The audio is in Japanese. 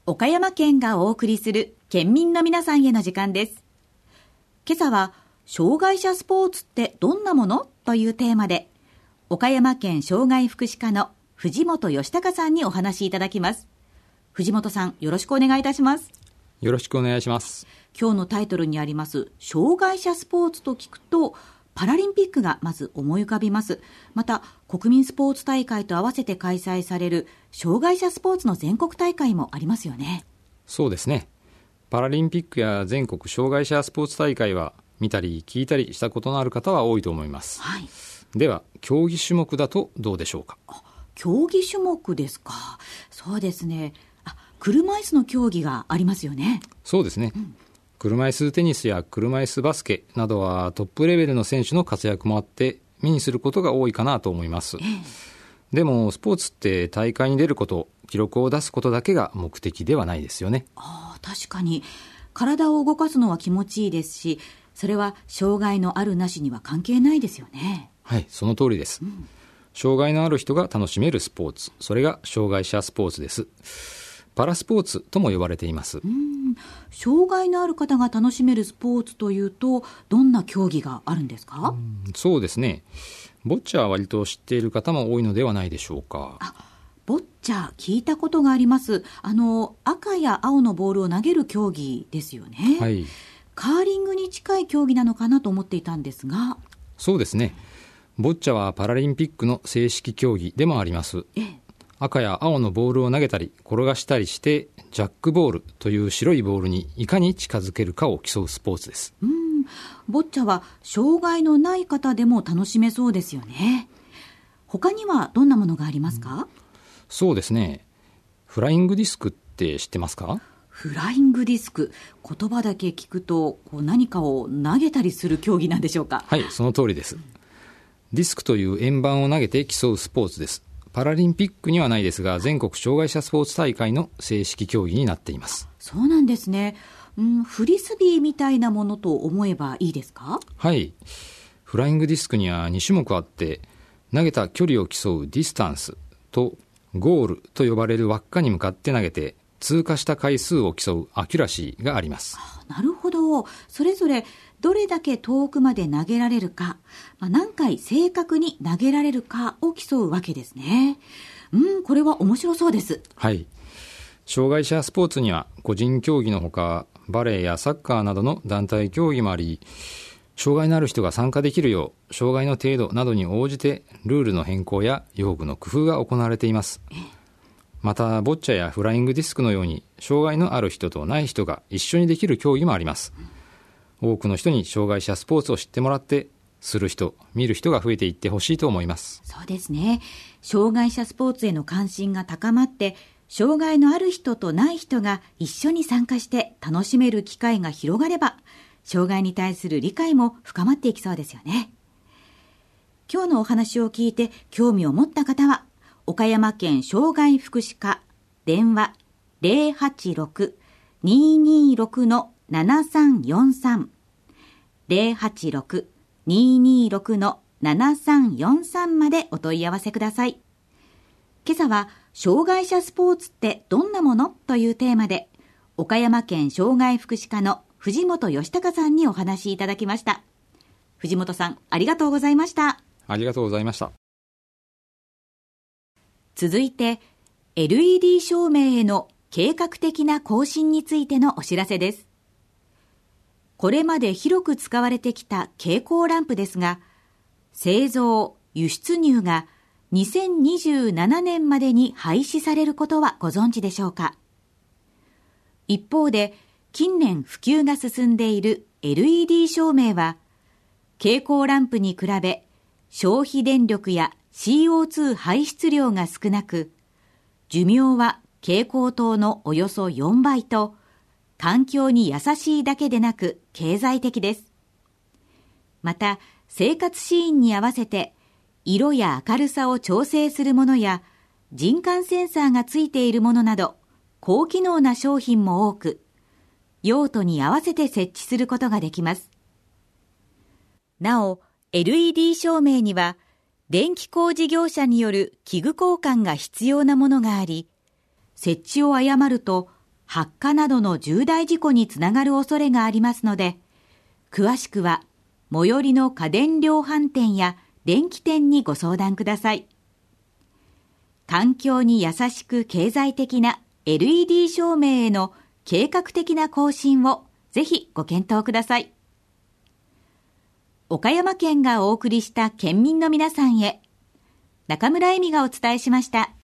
岡山県がお送りする県民の皆さんへの時間です。今朝は障害者スポーツってどんなものというテーマで、岡山県障害福祉課の藤本義孝さんにお話しいただきます。藤本さん、よろしくお願いいたします。 よろしくお願いします。 今日のタイトルにあります障害者スポーツと聞くと、パラリンピックがまず思い浮かびます。また国民スポーツ大会と合わせて開催される障害者スポーツの全国大会もありますよね。 そうですね。パラリンピックや全国障害者スポーツ大会は見たり聞いたりしたことのある方は多いと思います、 はい、 では競技種目だとどうでしょうか。 競技種目ですか。そうですね。車椅子の競技がありますよね。 そうですね、車椅子テニスや車椅子バスケなどはトップレベルの選手の活躍もあって目にすることが多いかなと思います、でもスポーツって大会に出ること、記録を出すことだけが目的ではないですよね。 確かに体を動かすのは気持ちいいですし、それは障害のあるなしには関係ないですよね。 はい、その通りです、障害のある人が楽しめるスポーツ、それが障害者スポーツです。パラスポーツとも呼ばれています。 障害のある方が楽しめるスポーツというとどんな競技があるんですか。 そうですね。ボッチャは割と知っている方も多いのではないでしょうか。 ボッチャ聞いたことがあります。赤や青のボールを投げる競技ですよね、 はい、 カーリングに近い競技なのかなと思っていたんですが。 そうですね。ボッチャはパラリンピックの正式競技でもあります。赤や青のボールを投げたり転がしたりしてジャックボールという白いボールにいかに近づけるかを競うスポーツです。 ボッチャは障害のない方でも楽しめそうですよね。他にはどんなものがありますか。 そうですね。フライングディスクって知ってますか。 フライングディスク、言葉だけ聞くと何かを投げたりする競技なんでしょうか。 はい、その通りです。ディスクという円盤を投げて競うスポーツです。パラリンピックにはないですが全国障害者スポーツ大会の正式競技になっています。 そうなんですね。フリスビーみたいなものと思えばいいですか。 はい、フライングディスクには2種目あって、投げた距離を競うディスタンスとゴールと呼ばれる輪っかに向かって投げて通過した回数を競うアキュラシーがあります。 なるほど。それぞれどれだけ遠くまで投げられるか、何回正確に投げられるかを競うわけですね。これは面白そうです。 はい、障害者スポーツには個人競技のほかバレーやサッカーなどの団体競技もあり、障害のある人が参加できるよう障害の程度などに応じてルールの変更や用具の工夫が行われています。またボッチャやフライングディスクのように障害のある人とない人が一緒にできる競技もあります。多くの人に障害者スポーツを知ってもらって、する人見る人が増えていってほしいと思います。 そうですね。障害者スポーツへの関心が高まって、障害のある人とない人が一緒に参加して楽しめる機会が広がれば、障害に対する理解も深まっていきそうですよね。今日のお話を聞いて興味を持った方は、岡山県障害福祉課電話 086-226-7343 086-226-7343 までお問い合わせください。今朝は障害者スポーツってどんなものというテーマで、岡山県障害福祉課の藤本義孝さんにお話しいただきました。藤本さん、ありがとうございました。 ありがとうございました。 続いて LED 照明への計画的な更新についてのお知らせです。これまで広く使われてきた蛍光ランプですが、製造・輸出入が2027年までに廃止されることはご存知でしょうか。一方で近年普及が進んでいる LED 照明は、蛍光ランプに比べ消費電力や CO2 排出量が少なく、寿命は蛍光灯のおよそ4倍と、環境に優しいだけでなく経済的です。また生活シーンに合わせて色や明るさを調整するものや人感センサーがついているものなど、高機能な商品も多く、用途に合わせて設置することができます。なお LED 照明には電気工事業者による器具交換が必要なものがあり、設置を誤ると発火などの重大事故につながる恐れがありますので、詳しくは最寄りの家電量販店や電気店にご相談ください。環境に優しく経済的な LED 照明への計画的な更新をぜひご検討ください。岡山県がお送りした県民の皆さんへ、中村恵美がお伝えしました。